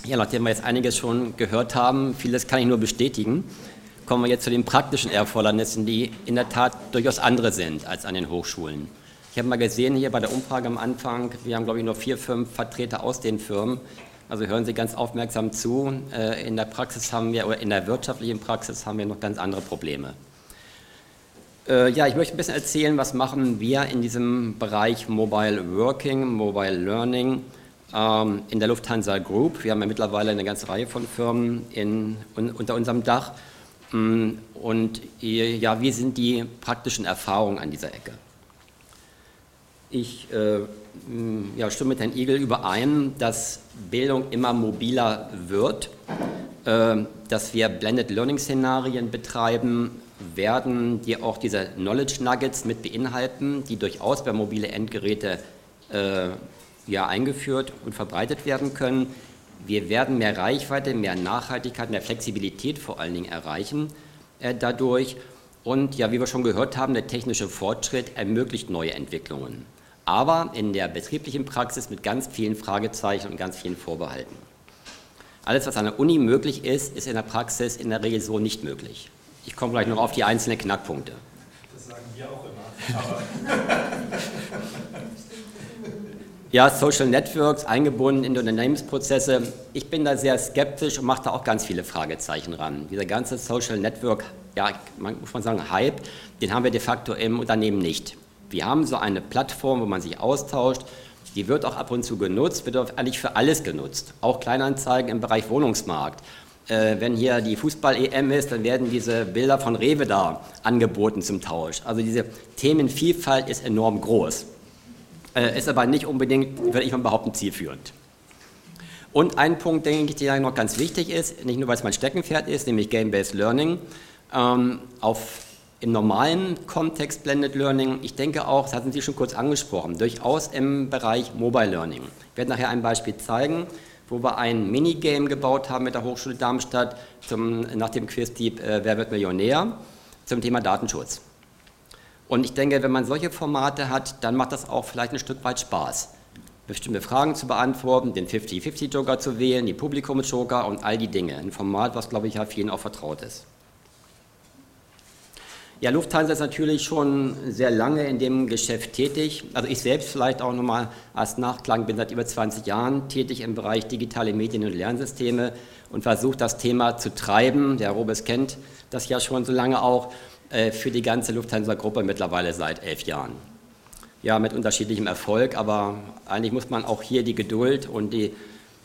Ja, nachdem wir jetzt einiges schon gehört haben, vieles kann ich nur bestätigen, kommen wir jetzt zu den praktischen Erfordernissen, die in der Tat durchaus andere sind als an den Hochschulen. Ich habe mal gesehen hier bei der Umfrage am Anfang, wir haben glaube ich nur 4, 5 Vertreter aus den Firmen, also hören Sie ganz aufmerksam zu. In der Praxis haben wir, oder in der wirtschaftlichen Praxis haben wir noch ganz andere Probleme. Ja, ich möchte ein bisschen erzählen, was machen wir in diesem Bereich Mobile Working, Mobile Learning in der Lufthansa Group. Wir haben ja mittlerweile eine ganze Reihe von Firmen unter unserem Dach. Und ja, wie sind die praktischen Erfahrungen an dieser Ecke? Ich stimme mit Herrn Igel überein, dass Bildung immer mobiler wird, dass wir Blended Learning Szenarien betreiben werden, die auch diese Knowledge Nuggets mit beinhalten, die durchaus bei mobile Endgeräte eingeführt und verbreitet werden können. Wir werden mehr Reichweite, mehr Nachhaltigkeit, mehr Flexibilität vor allen Dingen erreichen dadurch. Und ja, wie wir schon gehört haben, der technische Fortschritt ermöglicht neue Entwicklungen. Aber in der betrieblichen Praxis mit ganz vielen Fragezeichen und ganz vielen Vorbehalten. Alles, was an der Uni möglich ist, ist in der Praxis in der Regel so nicht möglich. Ich komme gleich noch auf die einzelnen Knackpunkte. Das sagen wir auch immer. Ja, Social Networks eingebunden in die Unternehmensprozesse. Ich bin da sehr skeptisch und mache da auch ganz viele Fragezeichen ran. Dieser ganze Social Network, ja, muss man sagen, Hype, den haben wir de facto im Unternehmen nicht. Wir haben so eine Plattform, wo man sich austauscht, die wird auch ab und zu genutzt, wird eigentlich für alles genutzt, auch Kleinanzeigen im Bereich Wohnungsmarkt. Wenn hier die Fußball-EM ist, dann werden diese Bilder von Rewe da angeboten zum Tausch. Also diese Themenvielfalt ist enorm groß, ist aber nicht unbedingt, würde ich mal behaupten, zielführend. Und ein Punkt, denke ich, der noch ganz wichtig ist, nicht nur, weil es mein Steckenpferd ist, nämlich Game-Based Learning, im normalen Kontext Blended Learning, ich denke auch, das hatten Sie schon kurz angesprochen, durchaus im Bereich Mobile Learning. Ich werde nachher ein Beispiel zeigen, wo wir ein Minigame gebaut haben mit der Hochschule Darmstadt nach dem Quiz-Typ Wer wird Millionär zum Thema Datenschutz. Und ich denke, wenn man solche Formate hat, dann macht das auch vielleicht ein Stück weit Spaß, bestimmte Fragen zu beantworten, den 50-50-Joker zu wählen, die Publikumsjoker und all die Dinge. Ein Format, was, glaube ich, ja vielen auch vertraut ist. Ja, Lufthansa ist natürlich schon sehr lange in dem Geschäft tätig. Also ich selbst vielleicht auch nochmal als Nachklang bin seit über 20 Jahren tätig im Bereich digitale Medien und Lernsysteme und versuche das Thema zu treiben. Der Herr Robes kennt das ja schon so lange auch für die ganze Lufthansa-Gruppe mittlerweile seit 11 Jahren. Ja, mit unterschiedlichem Erfolg, aber eigentlich muss man auch hier die Geduld und die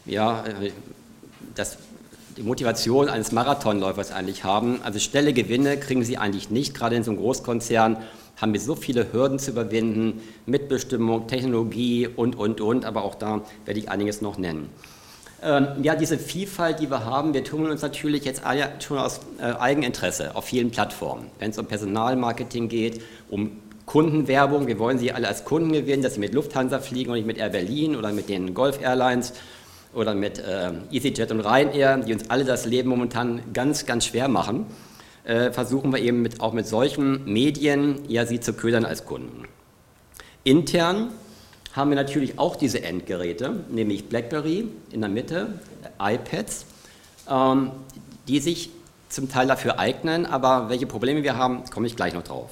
Motivation eines Marathonläufers eigentlich haben. Also schnelle Gewinne kriegen Sie eigentlich nicht, gerade in so einem Großkonzern haben wir so viele Hürden zu überwinden, Mitbestimmung, Technologie und, aber auch da werde ich einiges noch nennen. Ja, diese Vielfalt, die wir haben, wir tummeln uns natürlich jetzt schon aus Eigeninteresse auf vielen Plattformen. Wenn es um Personalmarketing geht, um Kundenwerbung, wir wollen Sie alle als Kunden gewinnen, dass Sie mit Lufthansa fliegen und nicht mit Air Berlin oder mit den Gulf Airlines oder mit EasyJet und Ryanair, die uns alle das Leben momentan ganz, ganz schwer machen, versuchen wir eben auch mit solchen Medien ja sie zu ködern als Kunden. Intern haben wir natürlich auch diese Endgeräte, nämlich BlackBerry in der Mitte, iPads, die sich zum Teil dafür eignen, aber welche Probleme wir haben, komme ich gleich noch drauf.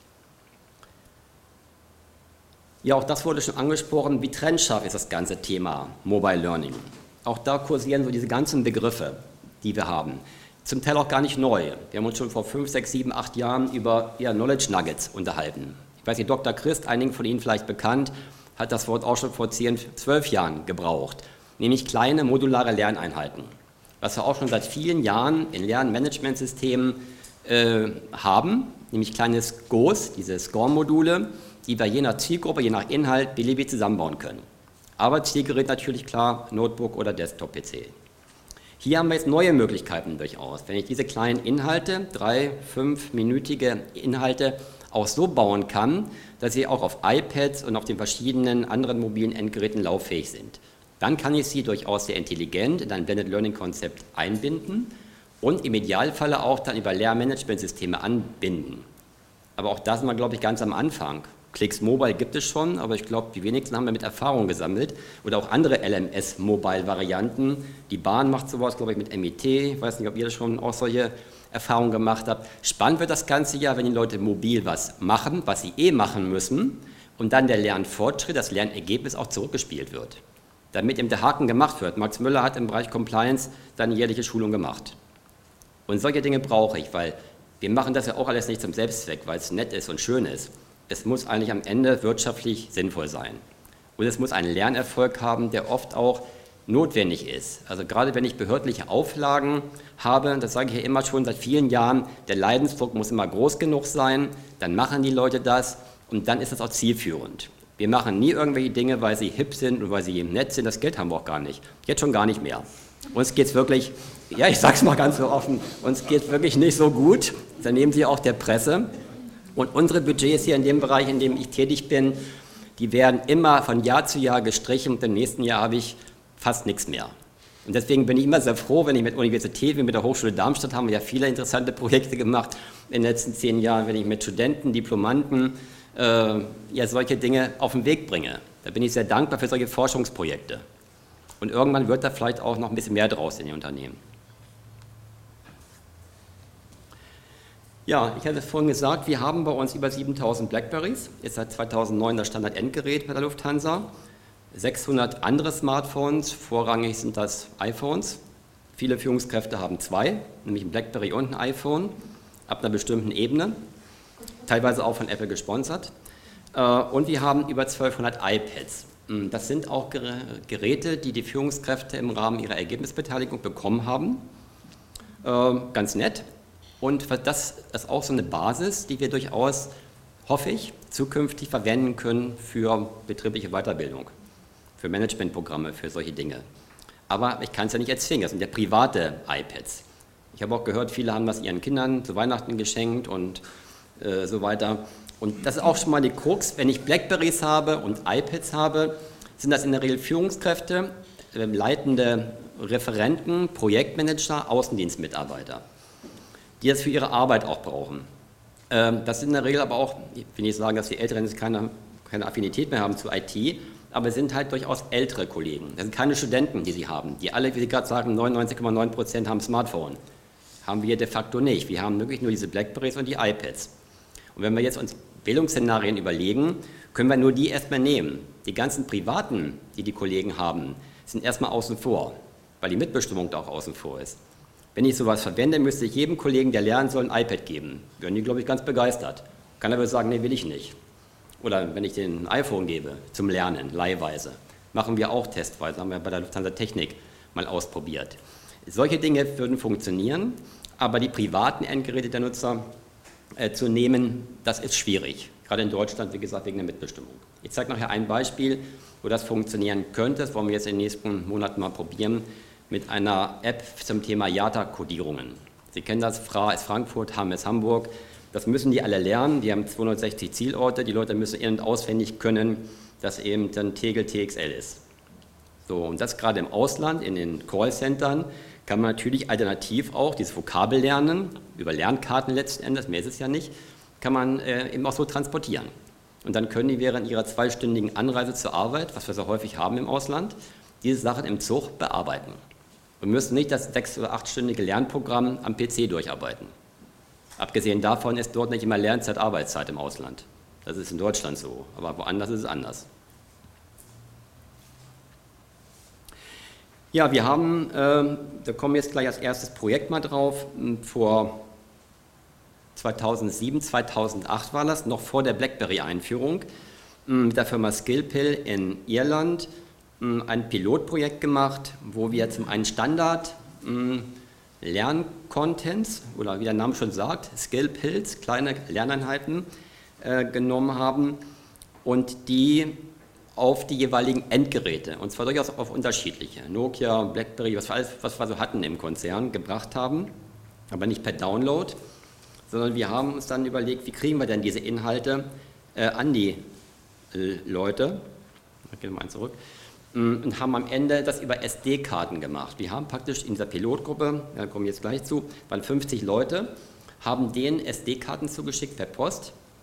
Ja, auch das wurde schon angesprochen, wie trennscharf ist das ganze Thema Mobile Learning. Auch da kursieren so diese ganzen Begriffe, die wir haben. Zum Teil auch gar nicht neu. Wir haben uns schon vor 5, 6, 7, 8 Jahren über Knowledge Nuggets unterhalten. Ich weiß nicht, Dr. Christ, einigen von Ihnen vielleicht bekannt, hat das Wort auch schon vor 10, 12 Jahren gebraucht, nämlich kleine modulare Lerneinheiten. Was wir auch schon seit vielen Jahren in Lernmanagementsystemen haben, nämlich kleine SCOs, diese Score-Module, die wir je nach Zielgruppe, je nach Inhalt beliebig zusammenbauen können. Aber Zielgerät natürlich klar, Notebook oder Desktop-PC. Hier haben wir jetzt neue Möglichkeiten durchaus. Wenn ich diese kleinen Inhalte, 3-, 5-minütige Inhalte, auch so bauen kann, dass sie auch auf iPads und auf den verschiedenen anderen mobilen Endgeräten lauffähig sind, dann kann ich sie durchaus sehr intelligent in ein Blended Learning Konzept einbinden und im Idealfalle auch dann über Lehrmanagementsysteme anbinden. Aber auch da sind wir, glaube ich, ganz am Anfang. Klicks Mobile gibt es schon, aber ich glaube, die wenigsten haben damit Erfahrung gesammelt. Oder auch andere LMS-Mobile-Varianten. Die Bahn macht sowas, glaube ich, mit MIT. Ich weiß nicht, ob ihr schon auch solche Erfahrungen gemacht habt. Spannend wird das ganze Jahr, wenn die Leute mobil was machen, was sie machen müssen, und dann der Lernfortschritt, das Lernergebnis auch zurückgespielt wird. Damit eben der Haken gemacht wird. Max Müller hat im Bereich Compliance seine jährliche Schulung gemacht. Und solche Dinge brauche ich, weil wir machen das ja auch alles nicht zum Selbstzweck, weil es nett ist und schön ist. Es muss eigentlich am Ende wirtschaftlich sinnvoll sein. Und es muss einen Lernerfolg haben, der oft auch notwendig ist. Also gerade wenn ich behördliche Auflagen habe, das sage ich ja immer schon seit vielen Jahren, der Leidensdruck muss immer groß genug sein, dann machen die Leute das und dann ist das auch zielführend. Wir machen nie irgendwelche Dinge, weil sie hip sind und weil sie nett sind, das Geld haben wir auch gar nicht. Jetzt schon gar nicht mehr. Uns geht es wirklich, ja, ich sage es mal ganz so offen, uns geht es wirklich nicht so gut, dann nehmen Sie auch der Presse. Und unsere Budgets hier in dem Bereich, in dem ich tätig bin, die werden immer von Jahr zu Jahr gestrichen und im nächsten Jahr habe ich fast nichts mehr. Und deswegen bin ich immer sehr froh, wenn ich mit Universitäten wie mit der Hochschule Darmstadt haben wir ja viele interessante Projekte gemacht in den letzten 10 Jahren, wenn ich mit Studenten, Diplomanten ja solche Dinge auf den Weg bringe. Da bin ich sehr dankbar für solche Forschungsprojekte. Und irgendwann wird da vielleicht auch noch ein bisschen mehr draus in den Unternehmen. Ja, ich hatte es vorhin gesagt, wir haben bei uns über 7000 Blackberries, ist seit 2009 das Standard-Endgerät bei der Lufthansa, 600 andere Smartphones, vorrangig sind das iPhones. Viele Führungskräfte haben 2, nämlich ein Blackberry und ein iPhone, ab einer bestimmten Ebene, teilweise auch von Apple gesponsert. Und wir haben über 1200 iPads. Das sind auch Geräte, die die Führungskräfte im Rahmen ihrer Ergebnisbeteiligung bekommen haben. Ganz nett. Und das ist auch so eine Basis, die wir durchaus, hoffe ich, zukünftig verwenden können für betriebliche Weiterbildung, für Managementprogramme, für solche Dinge. Aber ich kann es ja nicht erzwingen, das sind ja private iPads. Ich habe auch gehört, viele haben das ihren Kindern zu Weihnachten geschenkt und so weiter. Und das ist auch schon mal die Krux, wenn ich Blackberries habe und iPads habe, sind das in der Regel Führungskräfte, leitende Referenten, Projektmanager, Außendienstmitarbeiter, die das für ihre Arbeit auch brauchen. Das sind in der Regel aber auch, ich will nicht sagen, dass die Älteren keine Affinität mehr haben zu IT, aber es sind halt durchaus ältere Kollegen. Das sind keine Studenten, die sie haben. Die alle, wie Sie gerade sagen, 99,9% haben Smartphone. Haben wir de facto nicht. Wir haben wirklich nur diese Blackberries und die iPads. Und wenn wir jetzt uns Bildungsszenarien überlegen, können wir nur die erstmal nehmen. Die ganzen privaten, die die Kollegen haben, sind erstmal außen vor, weil die Mitbestimmung da auch außen vor ist. Wenn ich sowas verwende, müsste ich jedem Kollegen, der lernen soll, ein iPad geben. Wären die, glaube ich, ganz begeistert. Keiner würde sagen, nee, will ich nicht. Oder wenn ich denen ein iPhone gebe, zum Lernen, leihweise. Machen wir auch testweise, haben wir bei der Lufthansa Technik mal ausprobiert. Solche Dinge würden funktionieren, aber die privaten Endgeräte der Nutzer zu nehmen, das ist schwierig. Gerade in Deutschland, wie gesagt, wegen der Mitbestimmung. Ich zeige nachher ein Beispiel, wo das funktionieren könnte. Das wollen wir jetzt in den nächsten Monaten mal probieren, mit einer App zum Thema IATA-Kodierungen. Sie kennen das, FRA ist Frankfurt, HAM ist Hamburg. Das müssen die alle lernen. Die haben 260 Zielorte. Die Leute müssen in- und auswendig können, dass eben dann Tegel TXL ist. So, und das gerade im Ausland, in den Callcentern, kann man natürlich alternativ auch dieses Vokabel lernen, über Lernkarten letzten Endes, mehr ist es ja nicht, kann man eben auch so transportieren. Und dann können die während ihrer 2-stündigen Anreise zur Arbeit, was wir so häufig haben im Ausland, diese Sachen im Zug bearbeiten. Wir müssen nicht das 6- oder 8-stündige Lernprogramm am PC durcharbeiten. Abgesehen davon ist dort nicht immer Lernzeit, Arbeitszeit im Ausland. Das ist in Deutschland so, aber woanders ist es anders. Ja, wir haben, da kommen jetzt gleich als erstes Projekt mal drauf, vor 2007, 2008 war das, noch vor der BlackBerry-Einführung, mit der Firma Skillpill in Irland ein Pilotprojekt gemacht, wo wir zum einen Standard Lerncontents, oder wie der Name schon sagt, Skillpills, kleine Lerneinheiten genommen haben und die auf die jeweiligen Endgeräte, und zwar durchaus auf unterschiedliche, Nokia, BlackBerry, was wir so hatten im Konzern, gebracht haben, aber nicht per Download, sondern wir haben uns dann überlegt, wie kriegen wir denn diese Inhalte an die Leute, ich gehe mal zurück, und haben am Ende das über SD-Karten gemacht. Wir haben praktisch in dieser Pilotgruppe, da kommen wir jetzt gleich zu, waren 50 Leute, haben denen SD-Karten zugeschickt per Post,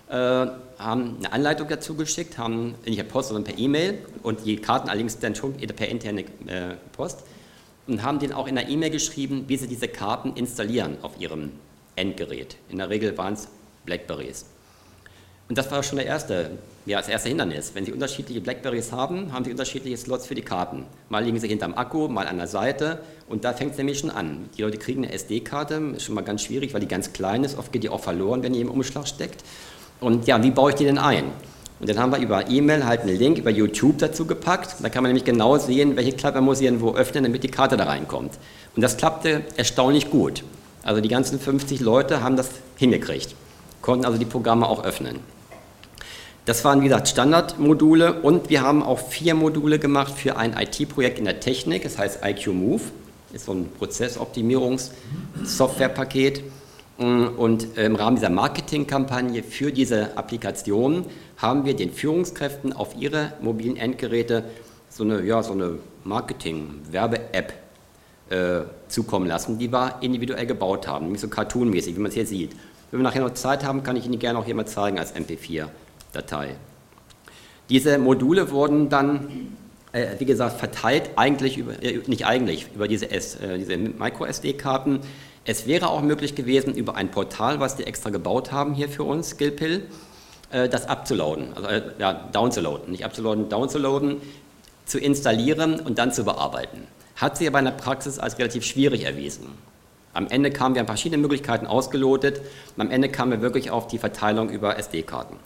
haben eine Anleitung dazu geschickt, haben nicht per Post, sondern per E-Mail und die Karten allerdings dann schon per interne Post und haben denen auch in der E-Mail geschrieben, wie sie diese Karten installieren auf ihrem Endgerät. In der Regel waren es Blackberries. Und das war schon das erste Hindernis. Wenn Sie unterschiedliche Blackberries haben, haben Sie unterschiedliche Slots für die Karten. Mal liegen sie hinterm Akku, mal an der Seite und da fängt es nämlich schon an. Die Leute kriegen eine SD-Karte, ist schon mal ganz schwierig, weil die ganz klein ist, oft geht die auch verloren, wenn die im Umschlag steckt. Und ja, wie baue ich die denn ein? Und dann haben wir über E-Mail halt einen Link über YouTube dazu gepackt. Da kann man nämlich genau sehen, welche Klappe muss ich denn wo öffnen, damit die Karte da reinkommt. Und das klappte erstaunlich gut. Also die ganzen 50 Leute haben das hingekriegt, konnten also die Programme auch öffnen. Das waren, wie gesagt, Standardmodule und wir haben auch 4 Module gemacht für ein IT-Projekt in der Technik, das heißt IQ Move, ist so ein Prozessoptimierungs-Softwarepaket. Und im Rahmen dieser Marketingkampagne für diese Applikation haben wir den Führungskräften auf ihre mobilen Endgeräte so eine Marketing-Werbe-App zukommen lassen, die wir individuell gebaut haben, nämlich so cartoonmäßig, wie man es hier sieht. Wenn wir nachher noch Zeit haben, kann ich Ihnen gerne auch hier mal zeigen als MP4-Datei. Diese Module wurden dann, wie gesagt, verteilt, über diese Micro-SD-Karten. Es wäre auch möglich gewesen, über ein Portal, was die extra gebaut haben hier für uns, Skillpill, das abzuladen, also downzuladen, nicht abzuladen, downzuladen, zu installieren und dann zu bearbeiten. Hat sich aber in der Praxis als relativ schwierig erwiesen. Am Ende kamen wir an verschiedene Möglichkeiten ausgelotet und am Ende kamen wir wirklich auf die Verteilung über SD-Karten.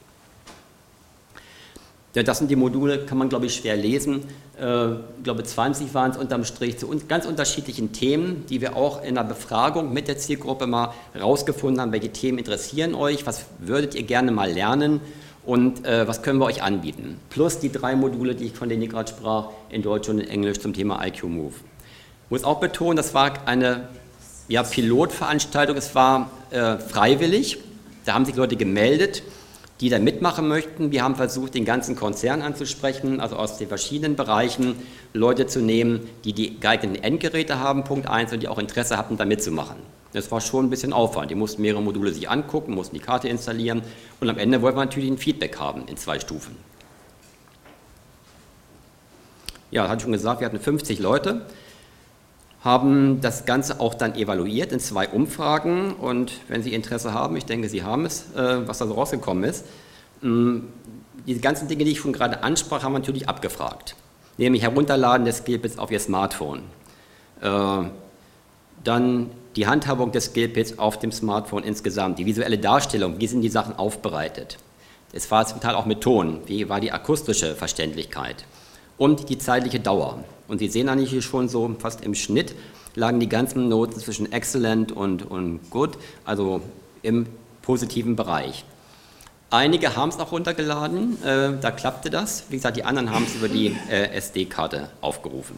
Ja, das sind die Module, kann man glaube ich schwer lesen. Ich glaube 20 waren es unterm Strich zu ganz unterschiedlichen Themen, die wir auch in der Befragung mit der Zielgruppe mal rausgefunden haben, welche Themen interessieren euch, was würdet ihr gerne mal lernen und was können wir euch anbieten. Plus die 3 Module, von denen ich gerade sprach, in Deutsch und in Englisch zum Thema IQ Move. Ich muss auch betonen, das war eine Pilotveranstaltung, es war freiwillig, da haben sich Leute gemeldet, die da mitmachen möchten. Wir haben versucht, den ganzen Konzern anzusprechen, also aus den verschiedenen Bereichen Leute zu nehmen, die die geeigneten Endgeräte haben, Punkt 1, und die auch Interesse hatten, da mitzumachen. Das war schon ein bisschen Aufwand. Die mussten mehrere Module sich angucken, mussten die Karte installieren und am Ende wollten wir natürlich ein Feedback haben in 2 Stufen. Ja, hatte ich schon gesagt, wir hatten 50 Leute, haben das Ganze auch dann evaluiert in 2 Umfragen und wenn Sie Interesse haben, ich denke, Sie haben es, was da so rausgekommen ist, diese ganzen Dinge, die ich schon gerade ansprach, haben wir natürlich abgefragt. Nämlich Herunterladen des Skillpads auf Ihr Smartphone, dann die Handhabung des Skillpads auf dem Smartphone insgesamt, die visuelle Darstellung, wie sind die Sachen aufbereitet. Es war zum Teil auch mit Ton, wie war die akustische Verständlichkeit und die zeitliche Dauer. Und Sie sehen eigentlich hier schon so fast im Schnitt lagen die ganzen Noten zwischen excellent und good, also im positiven Bereich. Einige haben es auch runtergeladen, da klappte das. Wie gesagt, die anderen haben es über die SD-Karte aufgerufen.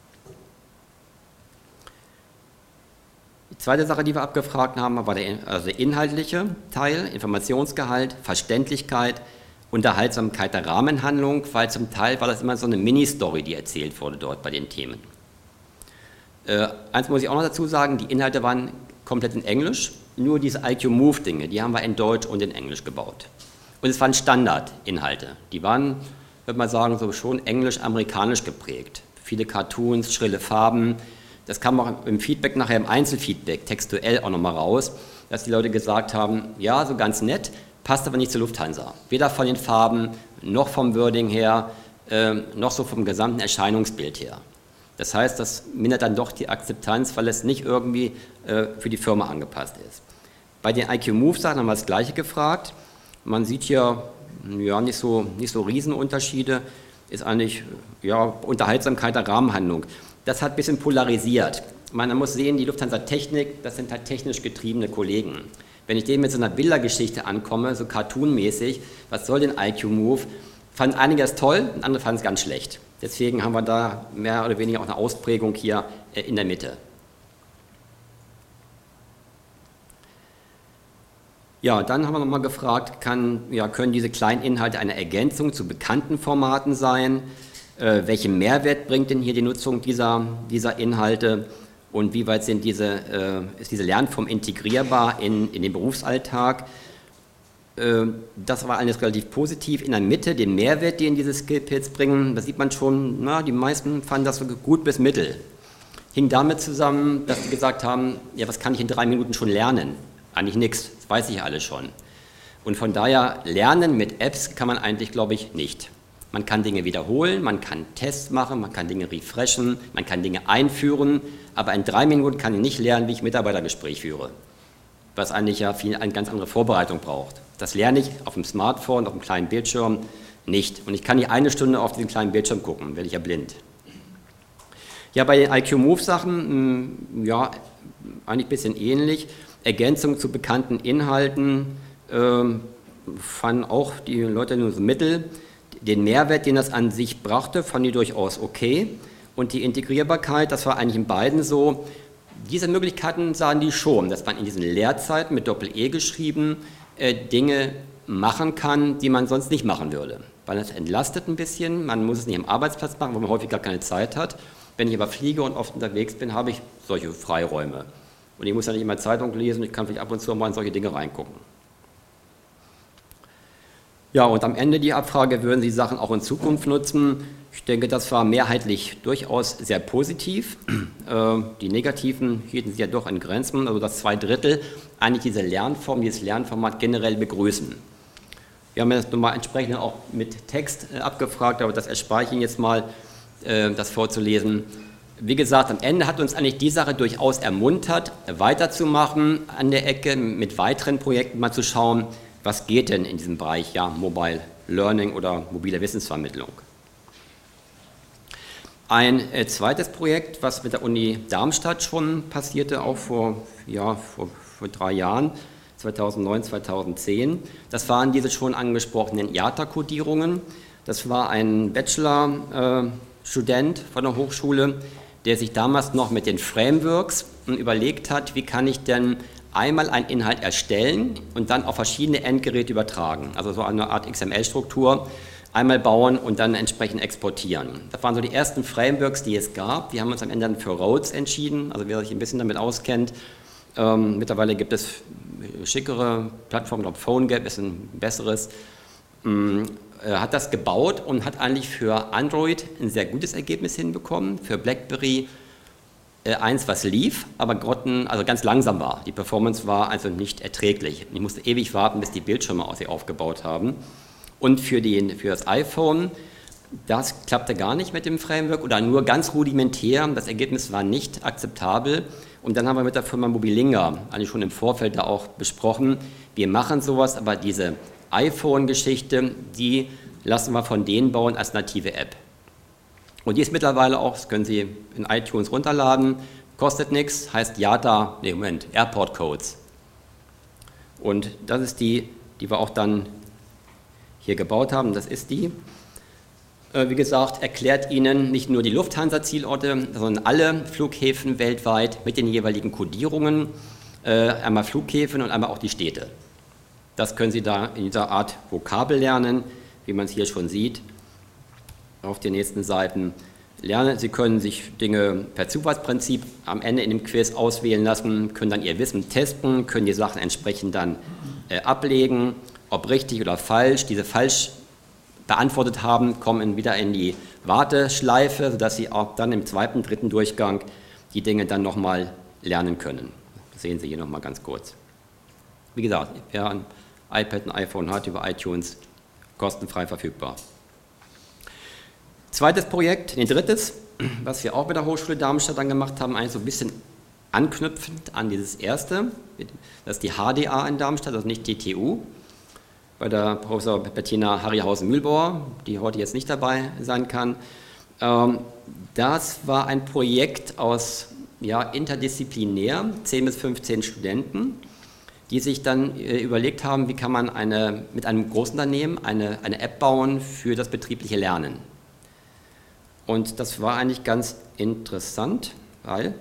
Die zweite Sache, die wir abgefragt haben, war der inhaltliche Teil, Informationsgehalt, Verständlichkeit, Unterhaltsamkeit der Rahmenhandlung, weil zum Teil war das immer so eine Mini-Story, die erzählt wurde dort bei den Themen. Eins muss ich auch noch dazu sagen, die Inhalte waren komplett in Englisch, nur diese IQ-Move-Dinge, die haben wir in Deutsch und in Englisch gebaut. Und es waren Standardinhalte, die waren, würde man sagen, so schon englisch-amerikanisch geprägt. Viele Cartoons, schrille Farben, das kam auch im Feedback nachher, im Einzelfeedback, textuell auch nochmal raus, dass die Leute gesagt haben, ja, so ganz nett, passt aber nicht zur Lufthansa. Weder von den Farben, noch vom Wording her, noch so vom gesamten Erscheinungsbild her. Das heißt, das mindert dann doch die Akzeptanz, weil es nicht irgendwie für die Firma angepasst ist. Bei den IQ-Move-Sachen haben wir das Gleiche gefragt. Man sieht hier nicht so Riesenunterschiede, ist eigentlich Unterhaltsamkeit der Rahmenhandlung. Das hat ein bisschen polarisiert. Man muss sehen, die Lufthansa Technik, das sind halt technisch getriebene Kollegen. Wenn ich denen mit so einer Bildergeschichte ankomme, so cartoonmäßig, was soll denn IQ Move, fanden einige das toll und andere fanden es ganz schlecht. Deswegen haben wir da mehr oder weniger auch eine Ausprägung hier in der Mitte. Ja, dann haben wir nochmal gefragt, können diese kleinen Inhalte eine Ergänzung zu bekannten Formaten sein? Welchen Mehrwert bringt denn hier die Nutzung dieser Inhalte? Und wie weit ist diese Lernform integrierbar in den Berufsalltag? Das war alles relativ positiv. In der Mitte den Mehrwert, den diese Skillpads bringen, da sieht man schon, na, die meisten fanden das so gut bis mittel. Hing damit zusammen, dass sie gesagt haben, ja, was kann ich in 3 Minuten schon lernen? Eigentlich nichts, das weiß ich alles schon. Und von daher, lernen mit Apps kann man eigentlich, glaube ich, nicht. Man kann Dinge wiederholen, man kann Tests machen, man kann Dinge refreshen, man kann Dinge einführen, aber in 3 Minuten kann ich nicht lernen, wie ich Mitarbeitergespräch führe, was eigentlich ja eine ganz andere Vorbereitung braucht. Das lerne ich auf dem Smartphone, auf dem kleinen Bildschirm nicht. Und ich kann nicht 1 Stunde auf diesen kleinen Bildschirm gucken, werde ich ja blind. Ja, bei den IQ-Move-Sachen, ja, eigentlich ein bisschen ähnlich. Ergänzung zu bekannten Inhalten fanden auch die Leute nur so mittel. Den Mehrwert, den das an sich brachte, fanden die durchaus okay. Und die Integrierbarkeit, das war eigentlich in beiden so. Diese Möglichkeiten sahen die schon, dass man in diesen Lehrzeiten mit Doppel-E geschrieben Dinge machen kann, die man sonst nicht machen würde. Weil das entlastet ein bisschen, man muss es nicht am Arbeitsplatz machen, wo man häufig gar keine Zeit hat. Wenn ich aber fliege und oft unterwegs bin, habe ich solche Freiräume. Und ich muss ja nicht immer Zeitung lesen, ich kann vielleicht ab und zu mal in solche Dinge reingucken. Ja, und am Ende die Abfrage, würden Sie Sachen auch in Zukunft nutzen? Ich denke, das war mehrheitlich durchaus sehr positiv. Die Negativen hielten sich ja doch in Grenzen, also dass 2/3 eigentlich diese Lernform, dieses Lernformat generell begrüßen. Wir haben das nochmal entsprechend auch mit Text abgefragt, aber das erspare ich Ihnen jetzt mal, das vorzulesen. Wie gesagt, am Ende hat uns eigentlich die Sache durchaus ermuntert, weiterzumachen an der Ecke, mit weiteren Projekten mal zu schauen, was geht denn in diesem Bereich, ja, Mobile Learning oder mobile Wissensvermittlung. Ein zweites Projekt, was mit der Uni Darmstadt schon passierte, auch vor 3 Jahren, 2009, 2010, das waren diese schon angesprochenen IATA-Kodierungen. Das war ein Bachelor-Student von der Hochschule, der sich damals noch mit den Frameworks überlegt hat, wie kann ich denn einmal einen Inhalt erstellen und dann auf verschiedene Endgeräte übertragen, also so eine Art XML-Struktur, einmal bauen und dann entsprechend exportieren. Das waren so die ersten Frameworks, die es gab. Wir haben uns am Ende dann für Rhodes entschieden, also wer sich ein bisschen damit auskennt. Mittlerweile gibt es schickere Plattformen, ich glaube PhoneGap ist ein besseres. Hat das gebaut und hat eigentlich für Android ein sehr gutes Ergebnis hinbekommen, für BlackBerry eins, was lief, aber also ganz langsam war. Die Performance war also nicht erträglich. Ich musste ewig warten, bis die Bildschirme sich aufgebaut haben. Und für das iPhone, das klappte gar nicht mit dem Framework oder nur ganz rudimentär. Das Ergebnis war nicht akzeptabel. Und dann haben wir mit der Firma Mobilinga eigentlich schon im Vorfeld da auch besprochen, wir machen sowas, aber diese iPhone-Geschichte, die lassen wir von denen bauen als native App. Und die ist mittlerweile auch, das können Sie in iTunes runterladen, kostet nichts, heißt Airport Codes. Und das ist die wir auch dann hier gebaut haben, das ist die. Wie gesagt, erklärt Ihnen nicht nur die Lufthansa-Zielorte, sondern alle Flughäfen weltweit mit den jeweiligen Kodierungen, einmal Flughäfen und einmal auch die Städte. Das können Sie da in dieser Art Vokabel lernen, wie man es hier schon sieht, auf den nächsten Seiten lernen. Sie können sich Dinge per Zufallsprinzip am Ende in dem Quiz auswählen lassen, können dann Ihr Wissen testen, können die Sachen entsprechend dann ablegen, ob richtig oder falsch. Diese falsch beantwortet haben, kommen wieder in die Warteschleife, sodass Sie auch dann im 2., 3. Durchgang die Dinge dann nochmal lernen können. Das sehen Sie hier nochmal ganz kurz. Wie gesagt, wer ein iPad, ein iPhone hat, über iTunes kostenfrei verfügbar. Zweites Projekt, drittes, was wir auch bei der Hochschule Darmstadt dann gemacht haben, eigentlich so ein bisschen anknüpfend an dieses erste, das ist die HDA in Darmstadt, also nicht die TU, bei der Professor Bettina Harryhausen-Mühlbauer, die heute jetzt nicht dabei sein kann. Das war ein Projekt aus interdisziplinär, 10 bis 15 Studenten, die sich dann überlegt haben, wie kann man mit einem Großunternehmen eine App bauen für das betriebliche Lernen. Und das war eigentlich ganz interessant, weil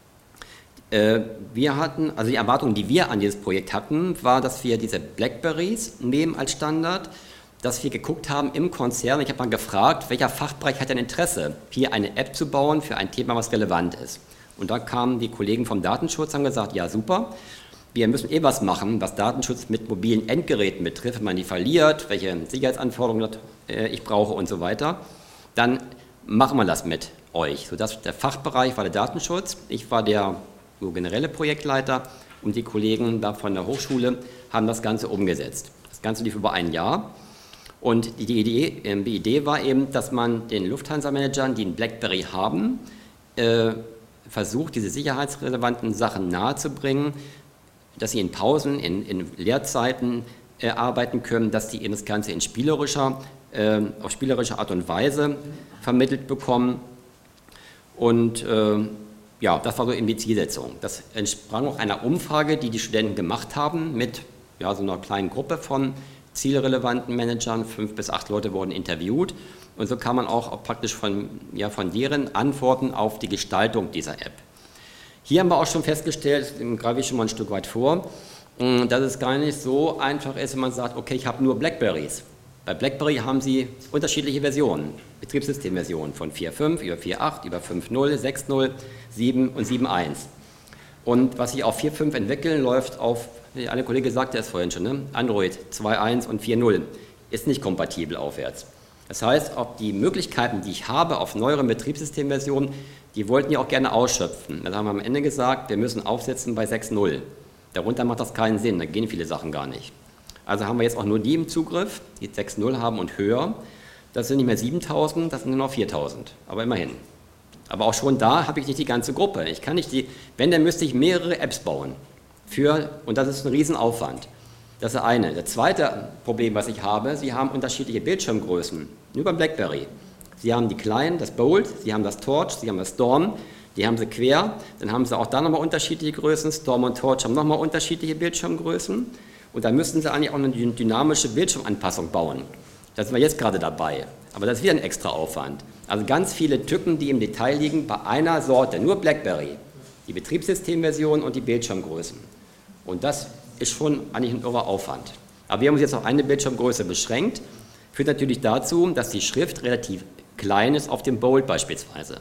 wir hatten, also die Erwartung, die wir an dieses Projekt hatten, war, dass wir diese Blackberries nehmen als Standard, dass wir geguckt haben im Konzern, ich habe mal gefragt, welcher Fachbereich hat denn Interesse, hier eine App zu bauen für ein Thema, was relevant ist. Und da kamen die Kollegen vom Datenschutz, haben gesagt, ja super, wir müssen eh was machen, was Datenschutz mit mobilen Endgeräten betrifft, wenn man die verliert, welche Sicherheitsanforderungen ich brauche und so weiter, dann machen wir das mit euch. Sodass der Fachbereich war der Datenschutz, ich war der generelle Projektleiter und die Kollegen da von der Hochschule haben das Ganze umgesetzt. Das Ganze lief über ein Jahr und die Idee war eben, dass man den Lufthansa-Managern, die einen BlackBerry haben, versucht, diese sicherheitsrelevanten Sachen nahezubringen, dass sie in Pausen, in Lehrzeiten arbeiten können, dass die eben das Ganze auf spielerische Art und Weise vermittelt bekommen. Und ja, das war so eben die Zielsetzung. Das entsprang auch einer Umfrage, die die Studenten gemacht haben mit ja, so einer kleinen Gruppe von zielrelevanten Managern. 5 bis 8 Leute wurden interviewt. Und so kann man auch praktisch von deren Antworten auf die Gestaltung dieser App. Hier haben wir auch schon festgestellt, dem greife ich schon mal ein Stück weit vor, dass es gar nicht so einfach ist, wenn man sagt, okay, ich habe nur Blackberries. Bei BlackBerry haben Sie unterschiedliche Versionen, Betriebssystemversionen von 4.5 über 4.8, über 5.0, 6.0, 7 und 7.1. Und was Sie auf 4.5 entwickeln, läuft auf, wie eine Kollegin sagte es vorhin schon, ne? Android 2.1 und 4.0, ist nicht kompatibel aufwärts. Das heißt, auch die Möglichkeiten, die ich habe auf neueren Betriebssystemversionen, die wollten die auch gerne ausschöpfen. Dann haben wir am Ende gesagt, wir müssen aufsetzen bei 6.0. Darunter macht das keinen Sinn, da gehen viele Sachen gar nicht. Also haben wir jetzt auch nur die im Zugriff, die 6.0 haben und höher. Das sind nicht mehr 7.000, das sind nur noch 4.000, aber immerhin. Aber auch schon da habe ich nicht die ganze Gruppe. Ich kann nicht wenn, dann müsste ich mehrere Apps bauen. Und das ist ein Riesenaufwand. Das ist das eine. Das zweite Problem, was ich habe, Sie haben unterschiedliche Bildschirmgrößen, nur beim BlackBerry. Sie haben die kleinen, das Bold, Sie haben das Torch, Sie haben das Storm, die haben sie quer, dann haben Sie auch da nochmal unterschiedliche Größen, Storm und Torch haben nochmal unterschiedliche Bildschirmgrößen und da müssten Sie eigentlich auch eine dynamische Bildschirmanpassung bauen. Da sind wir jetzt gerade dabei, aber das ist wieder ein extra Aufwand. Also ganz viele Tücken, die im Detail liegen bei einer Sorte, nur BlackBerry, die Betriebssystemversion und die Bildschirmgrößen. Und das ist schon eigentlich ein irrer Aufwand. Aber wir haben uns jetzt auf eine Bildschirmgröße beschränkt, führt natürlich dazu, dass die Schrift relativ klein ist auf dem Bold beispielsweise.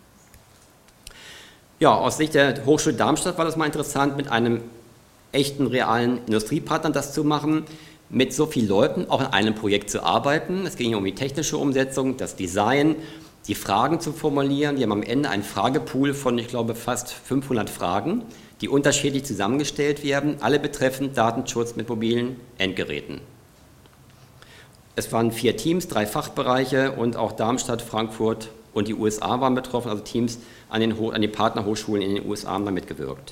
Ja, aus Sicht der Hochschule Darmstadt war das mal interessant, mit einem echten, realen Industriepartner das zu machen, mit so vielen Leuten auch in einem Projekt zu arbeiten. Es ging um die technische Umsetzung, das Design, die Fragen zu formulieren. Wir haben am Ende einen Fragepool von, ich glaube, fast 500 Fragen, die unterschiedlich zusammengestellt werden, alle betreffend Datenschutz mit mobilen Endgeräten. Es waren 4 Teams, 3 Fachbereiche und auch Darmstadt, Frankfurt und die USA waren betroffen, also Teams an den Partnerhochschulen in den USA haben da mitgewirkt.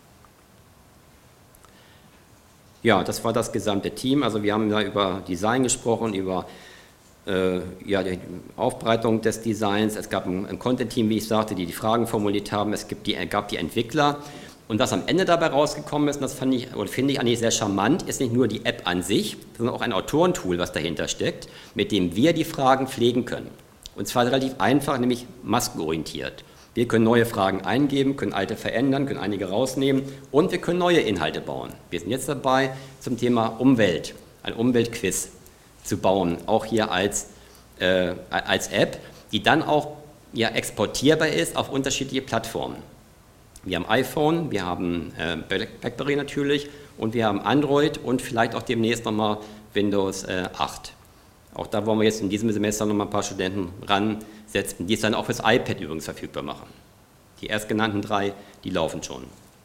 Ja, das war das gesamte Team, also wir haben da über Design gesprochen, über die Aufbereitung des Designs, es gab ein Content-Team, wie ich sagte, die Fragen formuliert haben, es gab die Entwickler. Und was am Ende dabei rausgekommen ist, und das finde ich eigentlich sehr charmant, ist nicht nur die App an sich, sondern auch ein Autorentool, was dahinter steckt, mit dem wir die Fragen pflegen können. Und zwar relativ einfach, nämlich maskenorientiert. Wir können neue Fragen eingeben, können alte verändern, können einige rausnehmen und wir können neue Inhalte bauen. Wir sind jetzt dabei, zum Thema Umwelt, ein Umweltquiz zu bauen, auch hier als App, die dann auch ja, exportierbar ist auf unterschiedliche Plattformen. Wir haben iPhone, wir haben BlackBerry natürlich und wir haben Android und vielleicht auch demnächst nochmal Windows 8. Auch da wollen wir jetzt in diesem Semester nochmal ein paar Studenten ransetzen, die es dann auch fürs iPad übrigens verfügbar machen. Die erstgenannten 3, die laufen schon.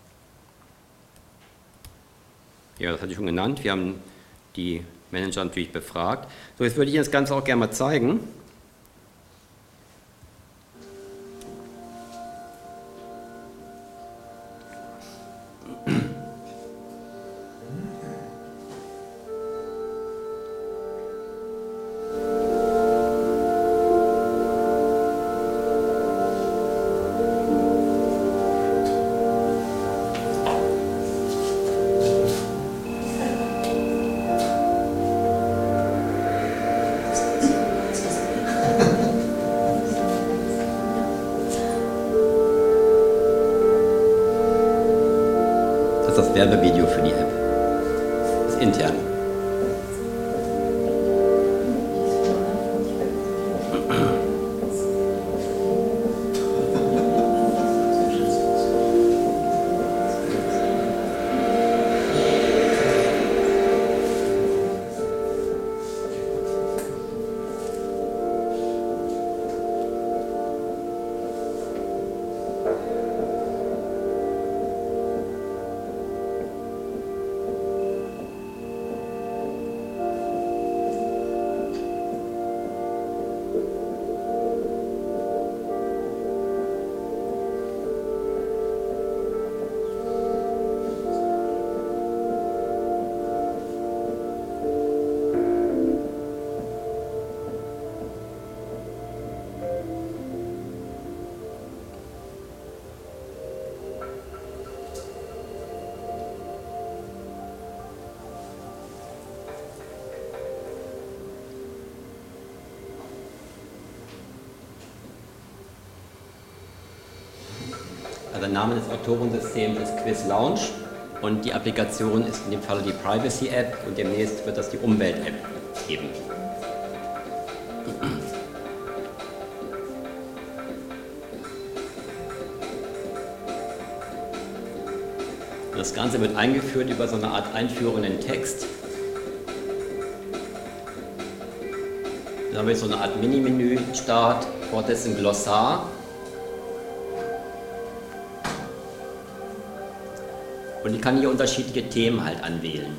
Ja, das hatte ich schon genannt. Wir haben die Manager natürlich befragt. So, jetzt würde ich Ihnen das Ganze auch gerne mal zeigen. Das Werbevideo für die App. Das ist intern. Also der Name des Autorensystems ist Quiz Lounge und die Applikation ist in dem Fall die Privacy App und demnächst wird das die Umwelt App geben. Das Ganze wird eingeführt über so eine Art einführenden Text. Dann haben wir so eine Art Mini-Menü, Start, fortsetzen Glossar. Und ich kann hier unterschiedliche Themen halt anwählen.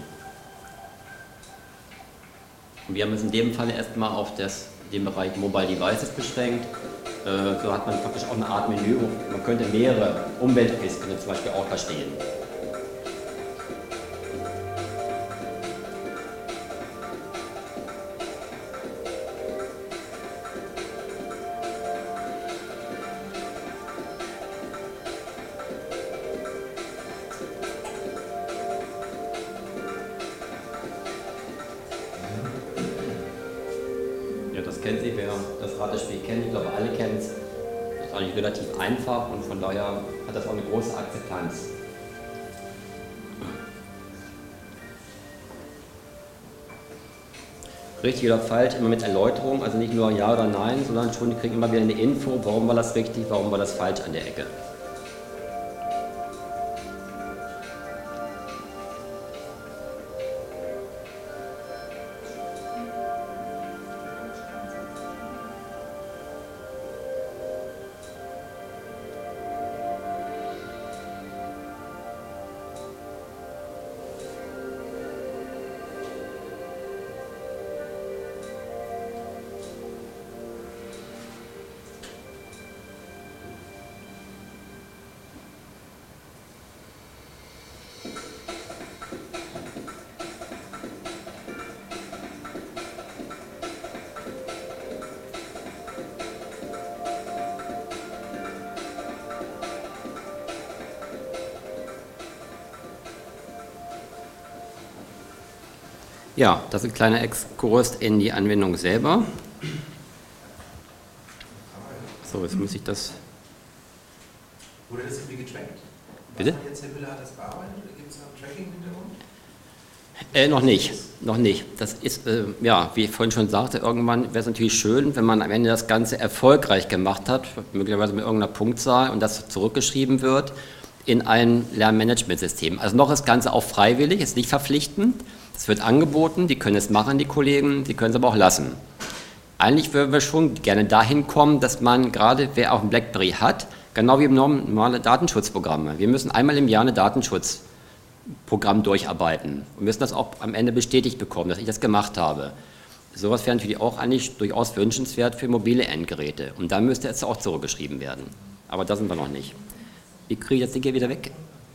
Und wir haben uns in dem Fall erstmal auf den Bereich Mobile Devices beschränkt. So hat man praktisch auch eine Art Menü. Man könnte mehrere Umweltquiz zum Beispiel auch verstehen. Kennen Sie, wer das Ratespiel kennt, ich glaube alle kennen es, ist eigentlich relativ einfach und von daher hat das auch eine große Akzeptanz. Richtig oder falsch, immer mit Erläuterung, also nicht nur Ja oder Nein, sondern schon, die kriegen immer wieder eine Info, warum war das richtig, warum war das falsch an der Ecke. Ja, das ist ein kleiner Exkurs in die Anwendung selber. So, jetzt muss ich das... Wurde das irgendwie getrackt? Bitte? Jetzt Herr Müller hat das bearbeitet oder gibt es da ein Tracking im Hintergrund? Noch nicht. Das ist, ja, wie ich vorhin schon sagte, irgendwann wäre es natürlich schön, wenn man am Ende das Ganze erfolgreich gemacht hat, möglicherweise mit irgendeiner Punktzahl und das zurückgeschrieben wird in ein Lernmanagementsystem. Also noch ist das Ganze auch freiwillig, ist nicht verpflichtend. Es wird angeboten, die können es machen, die Kollegen, die können es aber auch lassen. Eigentlich würden wir schon gerne dahin kommen, dass man gerade, wer auch ein BlackBerry hat, genau wie im normale Datenschutzprogramme, wir müssen einmal im Jahr ein Datenschutzprogramm durcharbeiten und müssen das auch am Ende bestätigt bekommen, dass ich das gemacht habe. Sowas wäre natürlich auch eigentlich durchaus wünschenswert für mobile Endgeräte und dann müsste es auch zurückgeschrieben werden. Aber da sind wir noch nicht. Wie kriege ich das Ding hier wieder weg?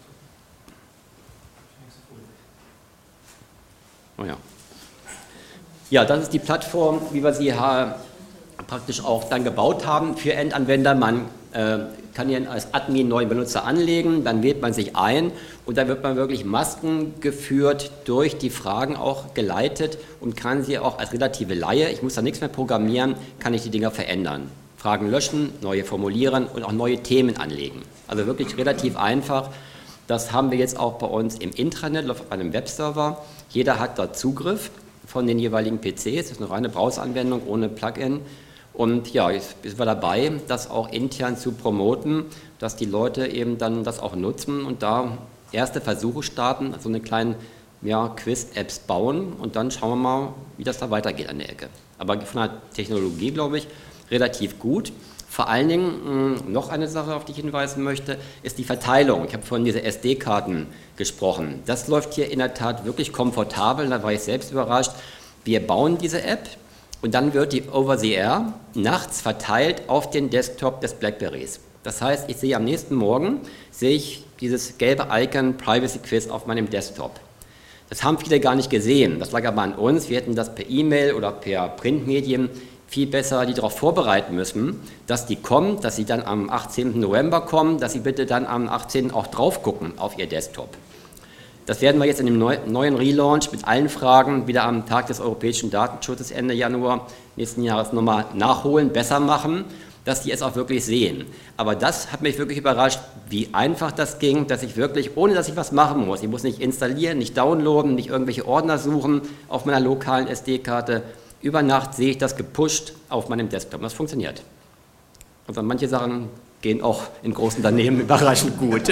Oh ja. Ja, das ist die Plattform, wie wir sie praktisch auch dann gebaut haben für Endanwender. Man kann hier als Admin einen neuen Benutzer anlegen, dann wählt man sich ein und dann wird man wirklich maskengeführt durch die Fragen auch geleitet und kann sie auch als relative Laie, ich muss da nichts mehr programmieren, kann ich die Dinger verändern. Fragen löschen, neue formulieren und auch neue Themen anlegen. Also wirklich relativ einfach. Das haben wir jetzt auch bei uns im Intranet, auf einem Webserver. Jeder hat da Zugriff von den jeweiligen PCs. Das ist eine reine Browser-Anwendung ohne Plugin. Und ja, jetzt sind wir dabei, das auch intern zu promoten, dass die Leute eben dann das auch nutzen und da erste Versuche starten, also eine kleine Quiz-Apps bauen und dann schauen wir mal, wie das da weitergeht an der Ecke. Aber von der Technologie, glaube ich, relativ gut. Vor allen Dingen noch eine Sache, auf die ich hinweisen möchte, ist die Verteilung. Ich habe vorhin diese SD-Karten gesprochen. Das läuft hier in der Tat wirklich komfortabel, da war ich selbst überrascht. Wir bauen diese App und dann wird die Over-the-Air nachts verteilt auf den Desktop des BlackBerrys. Das heißt, ich sehe am nächsten Morgen, dieses gelbe Icon Privacy Quiz auf meinem Desktop. Das haben viele gar nicht gesehen, das lag aber an uns. Wir hätten das per E-Mail oder per Printmedien viel besser die darauf vorbereiten müssen, dass die kommen, dass sie dann am 18. November kommen, dass sie bitte dann am 18. auch drauf gucken auf ihr Desktop. Das werden wir jetzt in dem neuen Relaunch mit allen Fragen wieder am Tag des europäischen Datenschutzes Ende Januar nächsten Jahres nochmal nachholen, besser machen. dass die es auch wirklich sehen. Aber das hat mich wirklich überrascht, wie einfach das ging, dass ich wirklich, ohne dass ich was machen muss, ich muss nicht installieren, nicht downloaden, nicht irgendwelche Ordner suchen auf meiner lokalen SD-Karte, über Nacht sehe ich das gepusht auf meinem Desktop. Das funktioniert. Also manche Sachen gehen auch in großen Unternehmen überraschend gut.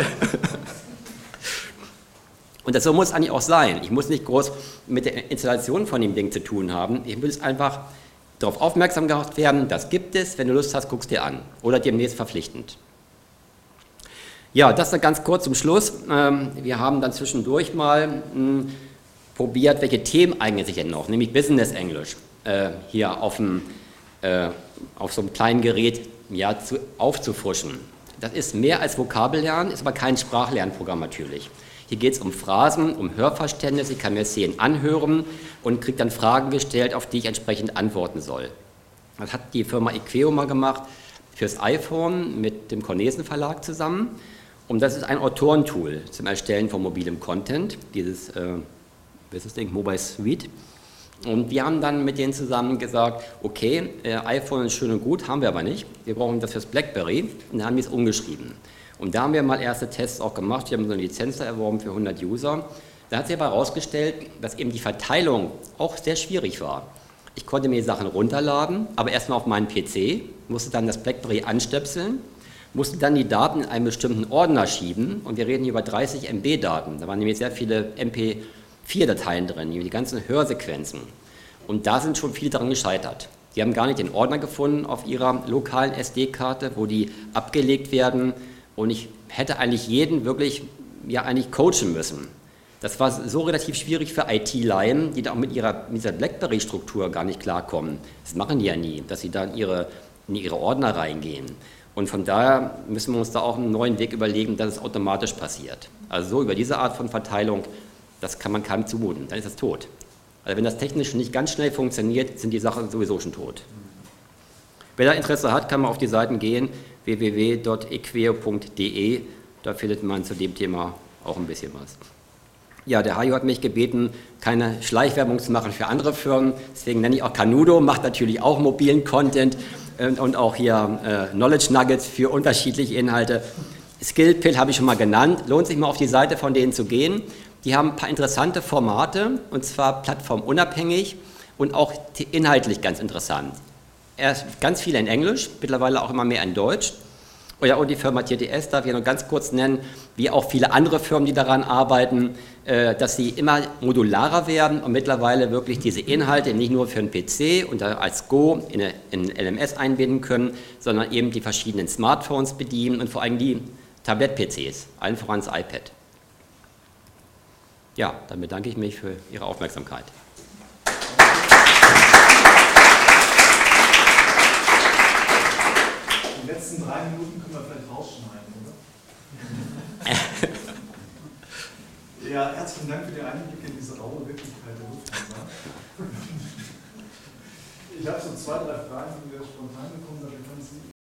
Und so muss es eigentlich auch sein. Ich muss nicht groß mit der Installation von dem Ding zu tun haben. Ich will es einfach darauf aufmerksam gemacht werden, das gibt es, wenn du Lust hast, guckst dir an. Oder demnächst verpflichtend. Ja, das dann ganz kurz zum Schluss. Wir haben dann zwischendurch mal probiert, welche Themen eignen sich denn noch, nämlich Business English hier auf so einem kleinen Gerät ja, aufzufrischen. Das ist mehr als Vokabellernen, ist aber kein Sprachlernprogramm natürlich. Hier geht es um Phrasen, um Hörverständnis, ich kann mir Szenen anhören und kriege dann Fragen gestellt, auf die ich entsprechend antworten soll. Das hat die Firma Equeo mal gemacht fürs iPhone mit dem Cornesen Verlag zusammen. Und das ist ein Autorentool zum Erstellen von mobilem Content, dieses Mobile Suite. Und wir haben dann mit denen zusammen gesagt, okay, iPhone ist schön und gut, haben wir aber nicht. Wir brauchen das fürs BlackBerry und dann haben wir es umgeschrieben. Und da haben wir mal erste Tests auch gemacht, wir haben so eine Lizenz erworben für 100 User. Da hat sich aber herausgestellt, dass eben die Verteilung auch sehr schwierig war. Ich konnte mir die Sachen runterladen, aber erstmal auf meinen PC, musste dann das BlackBerry anstöpseln, musste dann die Daten in einen bestimmten Ordner schieben und wir reden hier über 30 MB Daten. Da waren nämlich sehr viele MP4-Dateien drin, die ganzen Hörsequenzen. Und da sind schon viele daran gescheitert. Die haben gar nicht den Ordner gefunden auf ihrer lokalen SD-Karte, wo die abgelegt werden. Und ich hätte eigentlich jeden wirklich eigentlich coachen müssen. Das war so relativ schwierig für IT-Laien, die da auch mit dieser BlackBerry-Struktur gar nicht klarkommen. Das machen die ja nie, dass sie da in ihre Ordner reingehen. Und von daher müssen wir uns da auch einen neuen Weg überlegen, dass es automatisch passiert. Also so über diese Art von Verteilung, das kann man keinem zumuten, dann ist es tot. Also wenn das technisch nicht ganz schnell funktioniert, sind die Sachen sowieso schon tot. Wer da Interesse hat, kann man auf die Seiten gehen, www.equeo.de, da findet man zu dem Thema auch ein bisschen was. Ja, der Hajo hat mich gebeten, keine Schleichwerbung zu machen für andere Firmen, deswegen nenne ich auch Canudo, macht natürlich auch mobilen Content und auch hier Knowledge Nuggets für unterschiedliche Inhalte. Skillpill habe ich schon mal genannt, lohnt sich mal auf die Seite von denen zu gehen. Die haben ein paar interessante Formate, und zwar plattformunabhängig und auch inhaltlich ganz interessant. Erst ganz viele in Englisch, mittlerweile auch immer mehr in Deutsch. Ja, und die Firma TTS darf ich noch ganz kurz nennen, wie auch viele andere Firmen, die daran arbeiten, dass sie immer modularer werden und mittlerweile wirklich diese Inhalte nicht nur für einen PC und als Go in LMS einbinden können, sondern eben die verschiedenen Smartphones bedienen und vor allem die Tablet-PCs, allen voran das iPad. Ja, dann bedanke ich mich für Ihre Aufmerksamkeit. Die letzten 3 Minuten können wir vielleicht rausschneiden, oder? Ja, herzlichen Dank für die Einblicke in diese raue Wirklichkeit der Lufthansa. Ich habe so 2, 3 Fragen, die mir spontan gekommen sind.